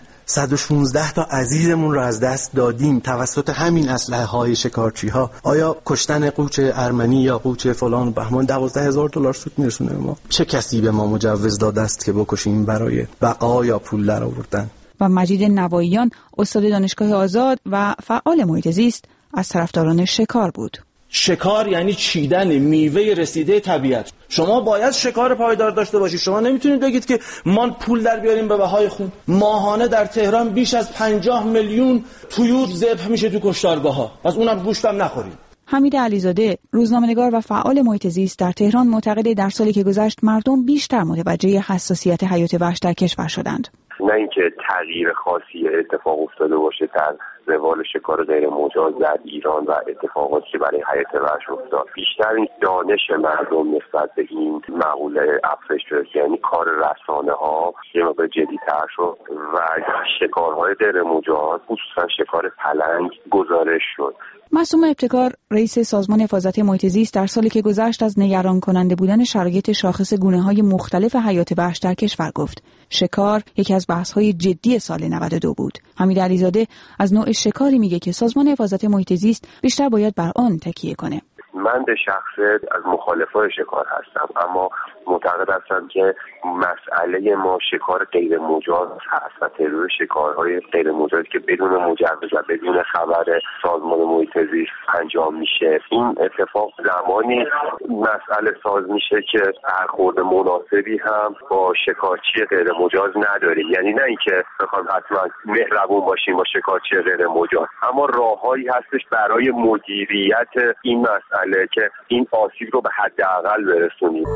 116 تا عزیزمون رو از دست دادیم توسط همین اسلحه های شکارچی ها. آیا کشتن قوچ ارمنی یا قوچ فلان بهمان $12,000 سود میرسونه ما؟ چه کسی به ما مجوز داده است که بکشیم برای بقا یا پول در آوردن؟ و مجید نواییان استاد دانشگاه آزاد و فعال محیط زیست از طرفداران شکار بود. شکار یعنی چیدن میوه رسیده طبیعت. شما باید شکار پایدار داشته باشید. شما نمیتونید بگید که ما پول در بیاریم به بهای خون. ماهانه در تهران بیش از 50 میلیون طیور ذبح میشه تو کشتارگاه‌ها. پس اونم گوشتم نخورید. حمید علیزاده روزنامه‌نگار و فعال محیط زیست در تهران معتقده در سالی که گذشت مردم بیشتر متوجه حساسیت حیات وحش در کشور شدند. نه اینکه تغییر خاصی اتفاق افتاده باشه در روال شکار غیر مجاز در ایران و اتفاقاتی که برای حیات وحش افتاد، بیشتر این دانش مردم نسبت به این مقوله افزایش پیدا، یعنی کار رسانه ها یه مقدار جدی‌تر شد و شکارهای غیر مجاز خصوصا شکار پلنگ گزارش شد. معصوم ابتکار رئیس سازمان حفاظت محیط زیست در سالی که گذشت از نگران کننده بودن شرایط شاخص گونه‌های مختلف حیات وحش در کشور گفت. شکار یکی از بحث‌های جدی سال 92 بود. حمید علیزاده از نوع شکاری میگه که سازمان حفاظت محیط زیست بیشتر باید بر آن تکیه کنه. من به شخص از مخالفای شکار هستم، اما معتقد هستم که مسئله ما شکار غیر مجاز هست و ترور شکارهای غیر مجازی که بدون مجوز و بدون خبر سازمان محیط زیست انجام میشه. این اتفاق زمانی مسئله ساز میشه که برخورد مناسبی هم با شکارچی غیر مجاز نداریم. یعنی نه اینکه بخوام حتما مهربون باشیم با شکارچی غیر مجاز، اما راههایی هستش برای مدیریت این مسئله که این آسیب رو به حداقل برسونیم.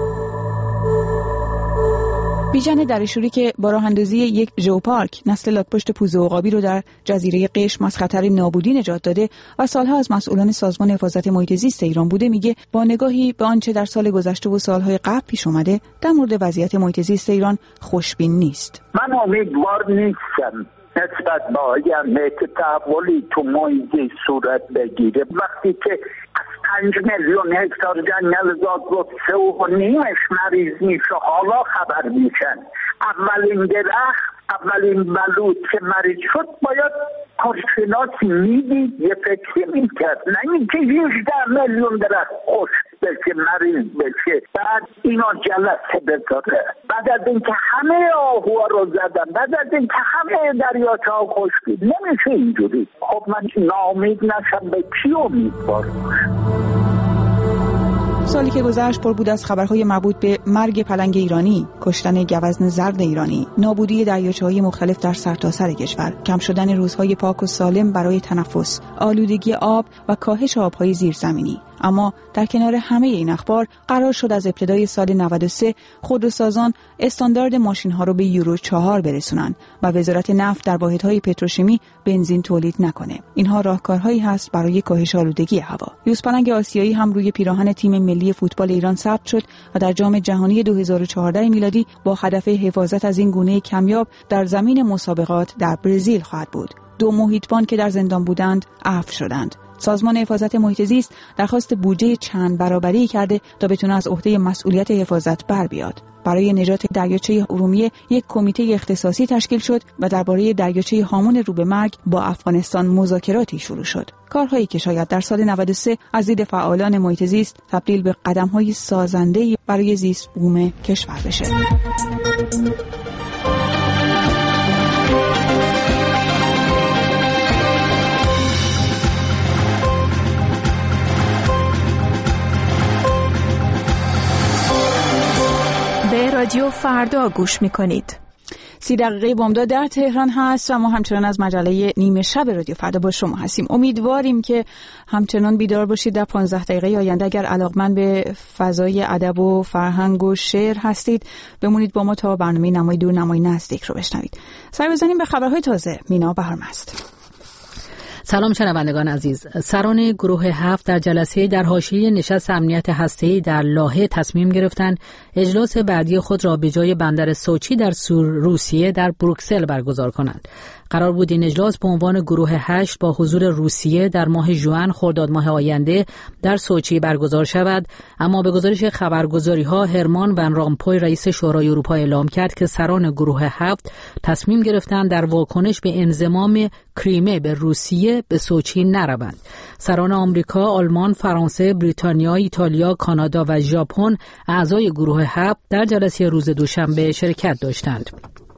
بیژن دریشوری که با راه اندازی یک ژئوپارک نسل لاک‌پشت پوزه عقابی رو در جزیره قشم از خطر نابودی نجات داده و سالها از مسئولان سازمان حفاظت محیط زیست ایران بوده، میگه با نگاهی به آنچه در سال گذشته و سالهای قبل پیش اومده در مورد وضعیت محیط زیست ایران خوشبین نیست. من امیدوار نیستم نسبت به آینده که تحولی تو محیط زیست صورت بگیره. وقتی که 5 میلیون هکتار جنگل زاد 3.5 مریض میشه، حالا خبر میشن. اولین درخت، اولین بلوط که مریض شد باید کارشناسی میدید، یه فکری میکرد، نه اینکه 18 میلیون درخت خشک بشه، مریض بشه، بعد اینا جلسه بذاره، بعد از اینکه همه آهوها رو زدن، بعد از اینکه همه دریاچه ها خشکید. نمیشه اینجوری. خب من ناامید نشم، به کی امیدوار باشم؟ سالی که گذشت پر بود از خبرهای مربوط به مرگ پلنگ ایرانی، کشتن گوزن زرد ایرانی، نابودی دریاچه‌های مختلف در سرتاسر کشور، کم شدن روزهای پاک و سالم برای تنفس، آلودگی آب و کاهش آبهای زیرزمینی. اما در کنار همه این اخبار قرار شد از ابتدای سال 93 خودروسازان استاندارد ماشین‌ها رو به یورو 4 برسونن و وزارت نفت در واحدهای پتروشیمی بنزین تولید نکنه. اینها راهکارهایی هست برای کاهش آلودگی هوا. یوزپلنگ آسیایی هم روی پیراهن تیم ملی فوتبال ایران ثبت شد و در جام جهانی 2014 میلادی با هدف حفاظت از این گونه کمیاب در زمین مسابقات در برزیل خواهد بود. 2 محیطبان که در زندان بودند عفو شدند. سازمان حفاظت محیط زیست درخواست بودجه چند برابری کرده تا بتونه از عهده مسئولیت حفاظت بر بیاد. برای نجات دریاچه ارومیه یک کمیته اختصاصی تشکیل شد و درباره دریاچه هامون رو به مرگ با افغانستان مذاکراتی شروع شد. کارهایی که شاید در سال 93 از دید فعالان محیط زیست تبدیل به قدم‌های سازنده‌ای برای زیست بوم کشور بشه. به رادیو فردا گوش میکنید. 30 دقیقه بامداد در تهران هست و ما همچنان از مجله نیمه شب رادیو فردا با شما هستیم. امیدواریم که همچنان بیدار باشید در 15 دقیقه آینده. اگر علاقمند به فضای ادب و فرهنگ و شعر هستید بمونید با ما تا برنامه نمای دور نمای نزدیک رو بشنوید. سر بزنیم به خبرهای تازه. مینا بهرمست. سلام شنوندگان عزیز. سران گروه 7 در جلسه در حاشیه نشست امنیت هسته‌ای در لاهه تصمیم گرفتند اجلاس بعدی خود را به جای بندر سوچی در روسیه در بروکسل برگزار کنند. قرار بود این اجلاس به عنوان گروه 8 با حضور روسیه در ماه ژوئن خرداد ماه آینده در سوچی برگزار شود، اما به گزارش خبرگزاری‌ها هرمان ون رامپوی رئیس شورای اروپا اعلام کرد که سران گروه 7 تصمیم گرفتند در واکنش به انضمام کریمه به روسیه به سوچی نروند. سران آمریکا، آلمان، فرانسه، بریتانیا، ایتالیا، کانادا و ژاپن اعضای گروه 7 در جلسه روز دوشنبه شرکت داشتند.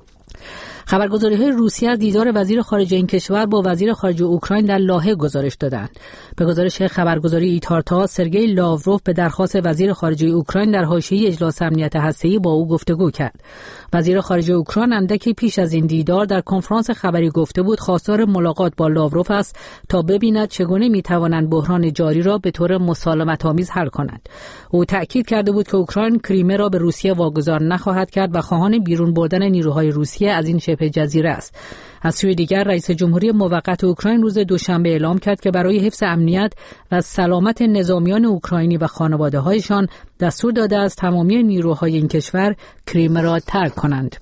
خبرگزاری‌های روسیه از دیدار وزیر خارجه این کشور با وزیر خارجه اوکراین در لاهه گزارش دادند. به گزارش خبرگزاری ایتارتا، سرگئی لاوروف به درخواست وزیر خارجه اوکراین در حاشیه اجلاس امنیت هسته‌ای با او گفتگو کرد. وزیر خارجه اوکراین اندکی پیش از این دیدار در کنفرانس خبری گفته بود خواستار ملاقات با لاوروف است تا ببیند چگونه می‌توانند بحران جاری را به طور مسالمت‌آمیز حل کنند. او تأکید کرده بود که اوکراین کریمه را به روسیه واگذار نخواهد کرد و خواهان بیرون بردن نیروهای روسیه از این شبه جزیره است. از سوی دیگر رئیس جمهوری موقت اوکراین روز دوشنبه اعلام کرد که برای حفظ امنیت و سلامت نظامیان اوکراینی و خانواده‌هایشان دستور داده است تمامی نیروهای این کشور کریمه را ترک کنند.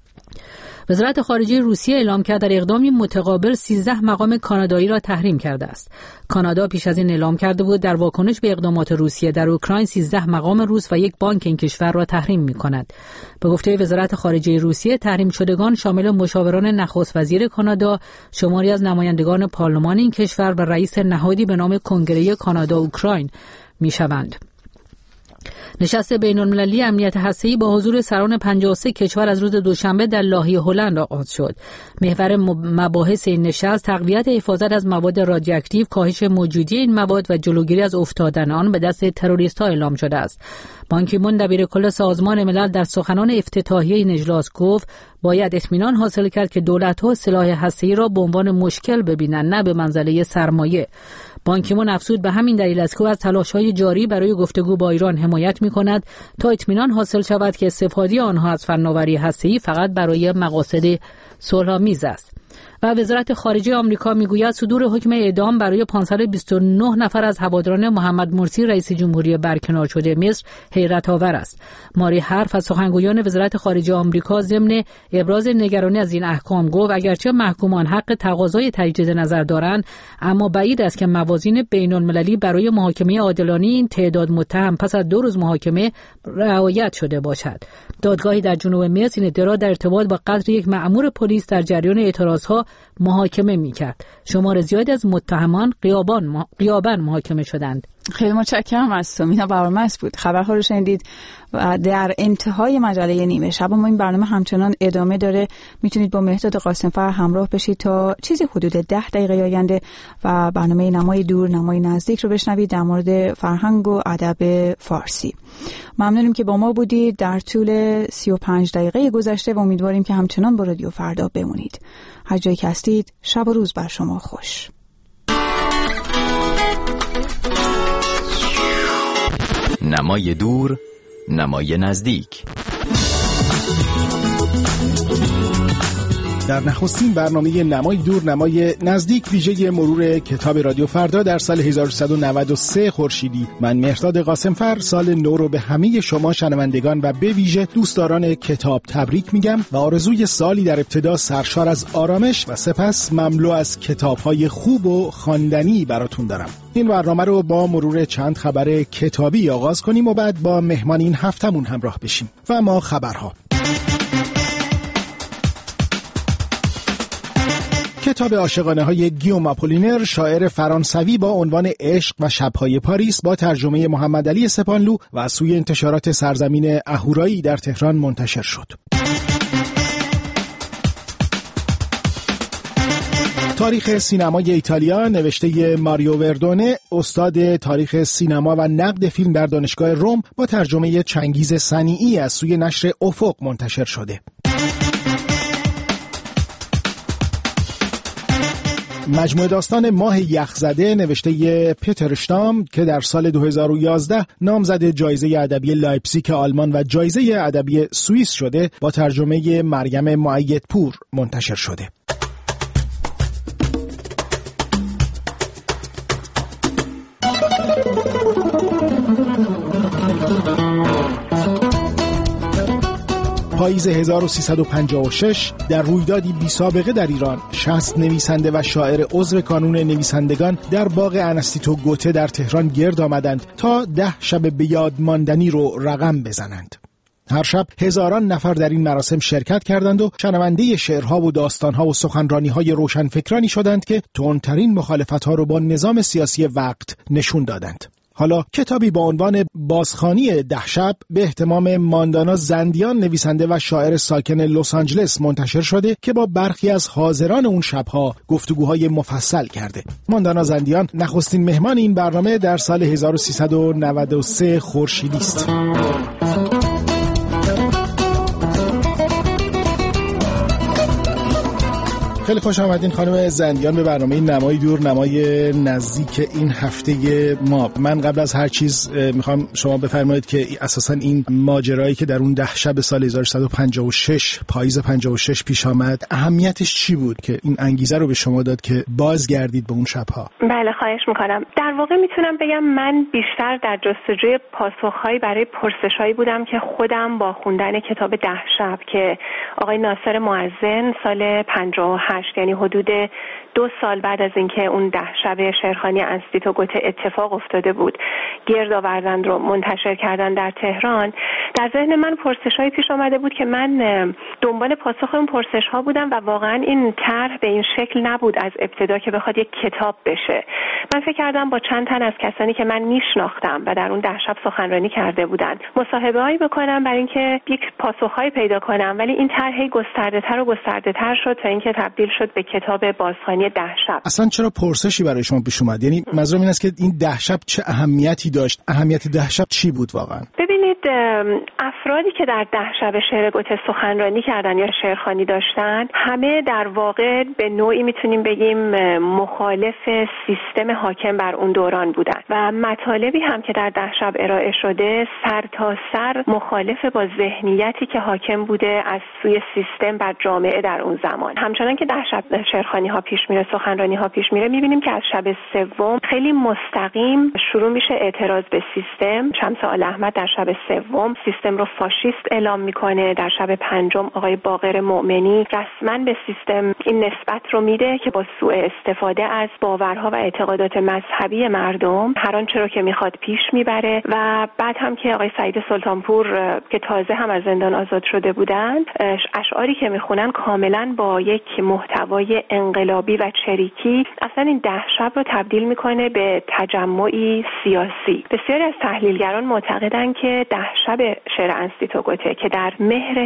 وزارت خارجه روسیه اعلام کرد در اقدامی متقابل 13 مقام کانادایی را تحریم کرده است. کانادا پیش از این اعلام کرده بود در واکنش به اقدامات روسیه در اوکراین 13 مقام روس و یک بانک این کشور را تحریم می‌کند. به گفته وزارت خارجه روسیه تحریم شدگان شامل مشاوران نخست وزیر کانادا، شماری از نمایندگان پارلمان این کشور و رئیس نهادی به نام کنگره کانادا اوکراین می‌شوند. نشست بین‌المللی امنیت هسته‌ای با حضور سران 53 کشور از روز دوشنبه در لاهه هلند آغاز شد. محور مباحث این نشست تقویت حفاظت از مواد رادیواکتیو، کاهش موجودی این مواد و جلوگیری از افتادن آن به دست تروریست‌ها اعلام شده است. بان کی مون دبیرکل سازمان ملل در سخنان افتتاحیه این اجلاس گفت باید اطمینان حاصل کرد که دولت‌ها سلاح هسته‌ای را به عنوان مشکل ببینند نه به منزله سرمایه. بان کی مون افزود به همین دلیل است که از تلاش‌های جاری برای گفتگو با ایران حمایت می‌کند تا اطمینان حاصل شود که استفاده آنها از فناوری هسته‌ای فقط برای مقاصد صلح‌آمیز است. و وزارت خارجه آمریکا میگوید صدور حکم اعدام برای 529 نفر از هواداران محمد مرسی رئیس جمهوری برکنار شده مصر حیرت آور است. ماری حرف از سخنگویان وزارت خارجه آمریکا ضمن ابراز نگرانی از این احکام گفت اگرچه محکومان حق تقاضای تجدید نظر دارند اما بعید است که موازین بین‌المللی برای محاکمه عادلانه این تعداد متهم پس از 2 روز محاکمه رعایت شده باشد. دادگاهی در جنوب مصر این ادعا در ارتباط با قتل یک مأمور پلیس در جریان اعتراضها محاکمه می‌کرد. شمار زیادی از متهمان غیاباً محاکمه شدند. خیلی متشکرم از تو. مینا بهرمست بود. خبرها رو شنیدید و در انتهای مجله نیمه شب ما این برنامه همچنان ادامه داره. میتونید با مهداد قاسمفر همراه بشید تا چیزی حدود 10 دقیقه آینده و برنامه نمای دور نمای نزدیک رو بشنوید در مورد فرهنگ و ادب فارسی. ممنونیم که با ما بودید در طول 35 دقیقه گذشته و امیدواریم که همچنان با رادیو فردا بمونید. هر جایی که هستید شب و روز بر شما خوش. نمای دور، نمای نزدیک. در نخستین برنامه نمای دور نمای نزدیک ویژه مرور کتاب رادیو فردا در سال 1393 خورشیدی، من مهرداد قاسمفر سال نو رو به همه شما شنوندگان و به ویژه دوستداران کتاب تبریک میگم و آرزوی سالی در ابتدا سرشار از آرامش و سپس مملو از کتاب‌های خوب و خواندنی براتون دارم. این برنامه رو با مرور چند خبر کتابی آغاز کنیم و بعد با مهمان این هفتمون همراه بشیم. و ما خبرها. کتاب عاشقانه‌های گیوم آپولینر، شاعر فرانسوی با عنوان عشق و شب‌های پاریس با ترجمه محمد علی سپانلو و از سوی انتشارات سرزمین اهورایی در تهران منتشر شد. تاریخ سینمای ایتالیا نوشته ماریو وردونه، استاد تاریخ سینما و نقد فیلم در دانشگاه روم با ترجمه چنگیز صنیعی از سوی نشر افق منتشر شده. مجموعه داستان ماه یخزده نوشته پیتر شتام که در سال 2011 نامزد جایزه ادبی لایپزیگ آلمان و جایزه ادبی سوئیس شده با ترجمه مریم مؤیدپور منتشر شده. پاییز 1356 در رویدادی بی سابقه در ایران 60 نویسنده و شاعر عضو کانون نویسندگان در باغ انستیتو گوته در تهران گرد آمدند تا 10 شب به یاد ماندنی رو رقم بزنند. هر شب هزاران نفر در این مراسم شرکت کردند و شنونده شعرها و داستانها و سخنرانی‌های روشنفکرانی شدند که تندترین مخالفت‌ها رو با نظام سیاسی وقت نشون دادند. حالا کتابی با عنوان بازخوانی 10 شب به اهتمام ماندانا زندیان، نویسنده و شاعر ساکن لس آنجلس منتشر شده که با برخی از حاضران اون شبها گفتگوهای مفصل کرده. ماندانا زندیان نخستین مهمان این برنامه در سال 1393 خورشیدی است. خیلی خوش آمدین خانم زندیان به برنامه نمای دور نمای نزدیک این هفته ما. من قبل از هر چیز میخوام شما بفرمایید که اساسا این ماجرایی که در اون 10 شب سال 1356 پاییز 56 پیش آمد اهمیتش چی بود که این انگیزه رو به شما داد که بازگردید به اون شبها؟ بله خواهش میکنم. در واقع میتونم بگم من بیشتر در جستجوی پاسخهایی برای پرسشایی بودم که خودم با خوندن کتاب 10 شب که آقای ناصر معزن سال 58 یعنی حدود 2 سال بعد از اینکه اون 10 شب شعرخوانی انستیتو گوته اتفاق افتاده بود گرد آوردن رو منتشر کردن در تهران، در ذهن من پرسش‌هایی پیش آمده بود که من دنبال پاسخ اون پرسش‌ها بودم و واقعا این طرح به این شکل نبود از ابتدا که بخواد یک کتاب بشه. من فکر کردم با چند تن از کسانی که من میشناختم و در اون 10 شب سخنرانی کرده بودن مصاحبه‌ای بکنم برای اینکه یک پاسخ‌هایی پیدا کنم، ولی این طرح گسترده‌تر و گسترده‌تر شد تا اینکه تبدیل شد به کتاب بازخوانی 10 شب. اصلا چرا پرسشی برای شما پیش اومد؟ یعنی منظورم این است که این 10 شب چه اهمیتی داشت؟ اهمیت 10 شب چی بود واقعا؟ ببینید افرادی که در 10 شب شعر گوته سخنرانی کردن یا شعرخوانی داشتن همه در واقع به نوعی میتونیم بگیم مخالف سیستم حاکم بر اون دوران بودن و مطالبی هم که در 10 شب ارائه شده سر تا سر مخالف با ذهنیتی که حاکم بوده از سوی سیستم بر جامعه در اون زمان. همچنان که 10 شب شعرخوانی ها پیش میره، سخنرانی ها پیش میره، میبینیم که از شب سوم خیلی مستقیم شروع میشه اعتراض به سیستم. شمس آل احمد در شب سوم سیستم رو فاشیست اعلام میکنه. در شب پنجم آقای باقر مؤمنی رسما به سیستم این نسبت رو میده که با سوء استفاده از باورها و اعتقادات مذهبی مردم هر آنچه رو که میخواد پیش میبره و بعد هم که آقای سعید سلطانپور که تازه هم از زندان آزاد شده بودند اشعاری که میخونن کاملا با یک محتوای انقلابی و چریکی اصلا این 10 شب رو تبدیل میکنه به تجمعی سیاسی. بسیاری از تحلیلگران معتقدند که 10 شب شعر انستیتو گوته که در مهر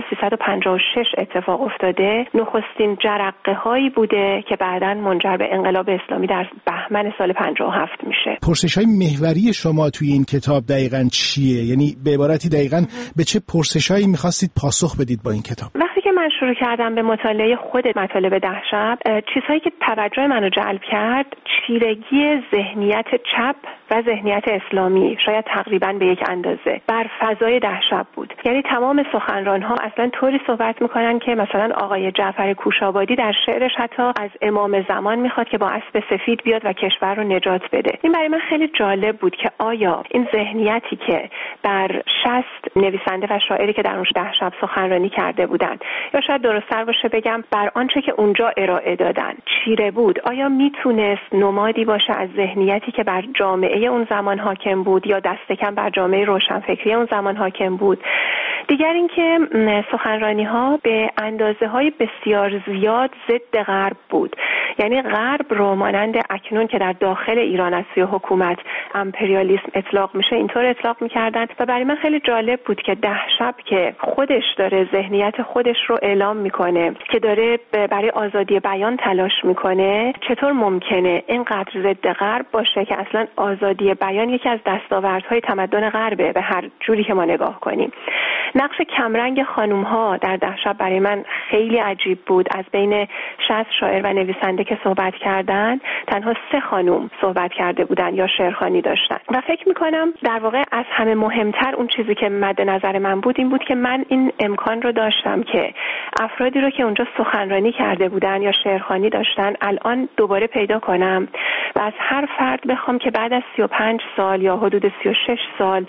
1356 اتفاق افتاده نخستین جرقه هایی بوده که بعداً منجر به انقلاب اسلامی در بهمن سال 57 میشه. پرسش‌های محوری شما توی این کتاب دقیقاً چیه؟ یعنی به عبارتی دقیقاً به چه پرسش‌هایی می‌خواستید پاسخ بدید با این کتاب؟ وقتی که من شروع کردم به مطالعه خود مطالب 10 شب، چیزهایی که توجه منو جلب کرد چیرگی ذهنیت چپ و ذهنیت اسلامی شاید تقریبا به یک اندازه بر فضای دهشب بود. یعنی تمام سخنران‌ها اصلا طوری صحبت میکنن که مثلا آقای جعفر کوشابادی در شعرش حتی از امام زمان میخواد که با اسب سفید بیاد و کشور رو نجات بده. این برای من خیلی جالب بود که آیا این ذهنیتی که بر 60 نویسنده و شاعری که در اون دهشب سخنرانی کرده بودند، یا شاید درست‌تر باشه بگم بر آنچه که اونجا ارائه دادن چیره بود، آیا میتونست نمادی باشه از ذهنیتی که بر جامعه اون زمان حاکم بود یا دست کم بر جامعه روشنفکری اون زمان حاکم بود؟ دیگر اینکه سخنرانی‌ها به اندازه‌های بسیار زیاد ضد غرب بود. یعنی غرب رو مانند اکنون که در داخل ایران از سوی حکومت امپریالیسم اطلاق میشه اینطور اطلاق می‌کردند و برای من خیلی جالب بود که دهشب که خودش داره ذهنیت خودش رو اعلام میکنه که داره برای آزادی بیان تلاش میکنه، چطور ممکنه اینقدر ضد غرب باشه که اصلا آزادی بیان یکی از دستاوردهای تمدن غربه به هر جوری که ما نگاه کنیم. نقش کمرنگ خانوم‌ها در دهشب برای من خیلی عجیب بود. از بین 60 شاعر و نویسنده که صحبت کردن تنها 3 خانوم صحبت کرده بودن یا شعرخوانی داشتن و فکر میکنم در واقع از همه مهمتر اون چیزی که مد نظر من بود این بود که من این امکان رو داشتم که افرادی رو که اونجا سخنرانی کرده بودن یا شعرخوانی داشتن الان دوباره پیدا کنم و از هر فرد بخوام که بعد از 35 سال یا حدود 36 سال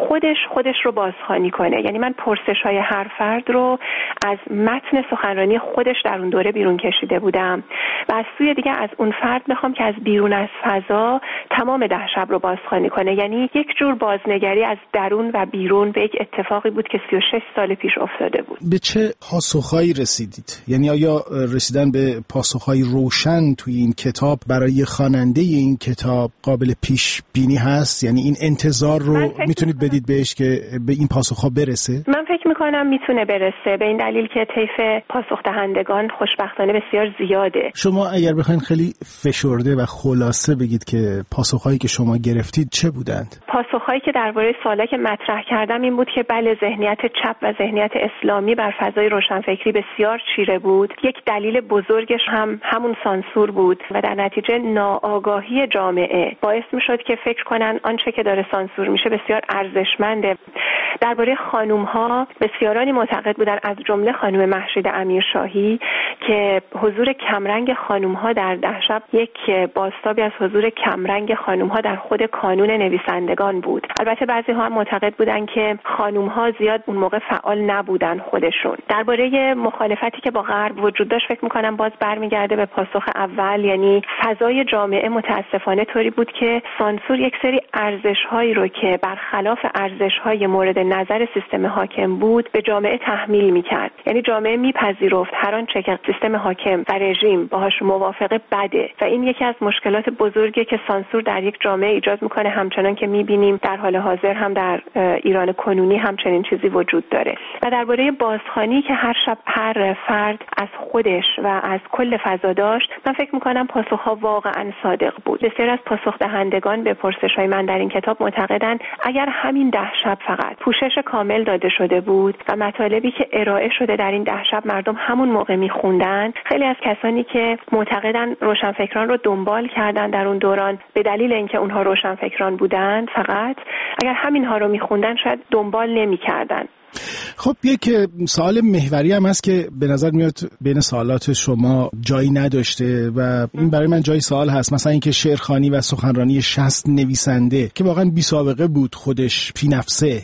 خودش رو بازخوانی کنه. یعنی من پرسش‌های هر فرد رو از متن سخنرانی خودش در اون دوره بیرون کشیده بودم و از سوی دیگه از اون فرد بخوام که از بیرون از فضا تمام دهشب رو بازخوانی کنه. یعنی یک جور بازنگری از درون و بیرون به یک اتفاقی بود که 36 سال پیش افتاده بود. به چه پاسخهایی رسیدید؟ یعنی آیا رسیدن به پاسخهای روشن توی این کتاب برای خواننده این کتاب قابل پیش بینی هست؟ یعنی این انتظار رو میتونید بدید بهش که به این پاسخها برسه؟ من فکر میکنم میتونه برسه، به این دلیل که طیف پاسخ دهندگان خوشبختانه بسیار زیاده. شما اگر بخواید خیلی فشرده و خلاصه بگید که پاسخهایی که شما گرفتید چه بودند؟ پاسخهایی که درباره سوالی که مطرح کردم این بود که بله، ذهنیت چپ و ذهنیت اسلامی بر فضای روشنفکری بسیار چیره بود. یک دلیل بزرگش همون سانسور بود و در نتیجه ناآگاهی جامعه باعث میشد که فکر کنن آنچه که داره سانسور میشه بسیار ارزشمنده. درباره خانوم‌ها بسیارانی معتقد بودن، از جمله خانم مهشید امیرشاهی، که حضور کمرنگ خانوم‌ها در دهشب یک بازتابی از حضور کمرنگ خانوم‌ها در خود کانون نویسندگان بود. البته بعضی‌ها هم معتقد بودن که خانوم‌ها زیاد اون موقع فعال نبودن خودشون. درباره مخالفتی که با غرب وجود داشت فکر می‌کنم باز برمیگرده به پاسخ اول. یعنی فضای جامعه متأسفانه طوری بود که سانسور یک سری ارزش‌هایی رو که برخلاف ارزش‌های مورد نظر سیستم حاکم بود به جامعه تحمیل می‌کرد. یعنی جامعه میپذیرفت هر آنچه که سیستم حاکم و رژیم باهاش موافقه بده و این یکی از مشکلات بزرگی که سانسور در یک جامعه ایجاد می‌کنه، همچنان که می‌بینیم در حال حاضر هم در ایران کنونی همچنین چیزی وجود داره. و درباره بازخوانی که هر شب هر فرد از خودش و از کل فضا داشت، من فکر می‌کنم پاسخ‌ها واقعاً صادق بود. بسیار از پاسخ دهندگان به پرسش‌های من در این کتاب معتقدند اگر همین 10 شب فقط پوشش کامل داده شده بود و مطالبی که ارائه شده در این 10 شب مردم همون موقع می‌خوندن، خیلی از کسانی که معتقدن روشنفکران رو دنبال کردن در اون دوران به دلیل اینکه اونها روشنفکران بودند، فقط اگر همین‌ها رو می‌خوندن شاید دنبال نمی‌کردن. خب یک سوال محوری هم هست که به نظر میاد بین سوالات شما جایی نداشته و این برای من جای سوال هست. مثلا اینکه شعرخوانی و سخنرانی 60 نویسنده که واقعا بی سابقه بود خودش فی نفسه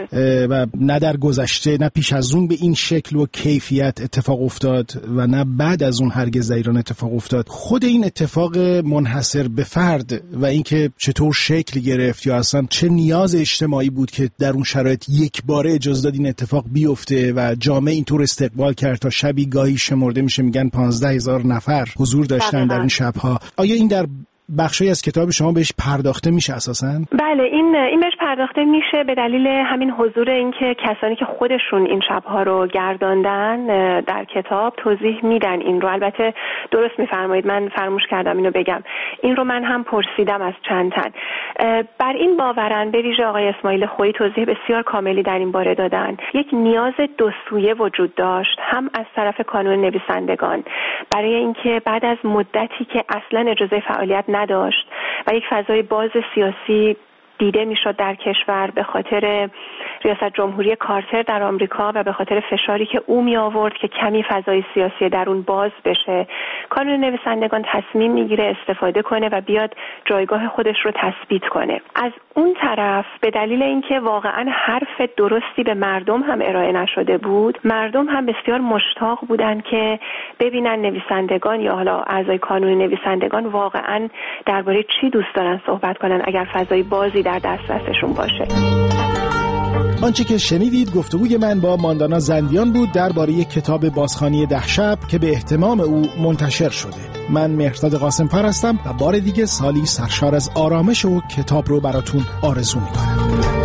و نه در گذشته نه پیش از اون به این شکل و کیفیت اتفاق افتاد و نه بعد از اون هرگز در ایران اتفاق افتاد. خود این اتفاق منحصر به فرد و اینکه چطور شکل گرفت یا اصلا چه نیاز اجتماعی بود که در اون شرایط یک باره اجازه داد این اتفاق بیفته و جامعه اینطور استقبال کرد تا شبی گاهی شمرده میشه میگن 15,000 نفر حضور داشتن در این شبها. آیا این در بخشی از کتاب شما بهش پرداخته میشه اساساً؟ بله، این بهش پرداخته میشه به دلیل همین حضور اینکه کسانی که خودشون این شبها رو گرداندن در کتاب توضیح میدن این رو. البته درست میفرمایید، من فراموش کردم اینو بگم، این رو من هم پرسیدم از چند تن. بر این باورن، به ویژه آقای اسماعیل خویی توضیح بسیار کاملی در این باره دادن. یک نیاز دو سویه وجود داشت، هم از طرف کانون نویسندگان برای اینکه بعد از مدتی که اصلا اجازه فعالیت نداشت و یک فضای باز سیاسی دیده میشد در کشور به خاطر ریاست جمهوری کارتر در آمریکا و به خاطر فشاری که او می آورد که کمی فضای سیاسی در اون باز بشه، کانون نویسندگان تصمیم میگیره استفاده کنه و بیاد جایگاه خودش رو تثبیت کنه. از اون طرف به دلیل اینکه واقعا حرف درستی به مردم هم ارائه نشده بود، مردم هم بسیار مشتاق بودن که ببینن نویسندگان یا حالا اعضای کانون نویسندگان واقعا درباره چی دوست دارن صحبت کنن اگر فضای بازی در دسترسشون باشه. آنچه که شنیدید گفتگوی من با ماندانا زندیان بود درباره کتاب بازخوانی 10 شب که به اهتمام او منتشر شده. من مهرداد قاسم‌فر هستم و بار دیگه سالی سرشار از آرامش و کتاب رو براتون آرزو می‌کنم.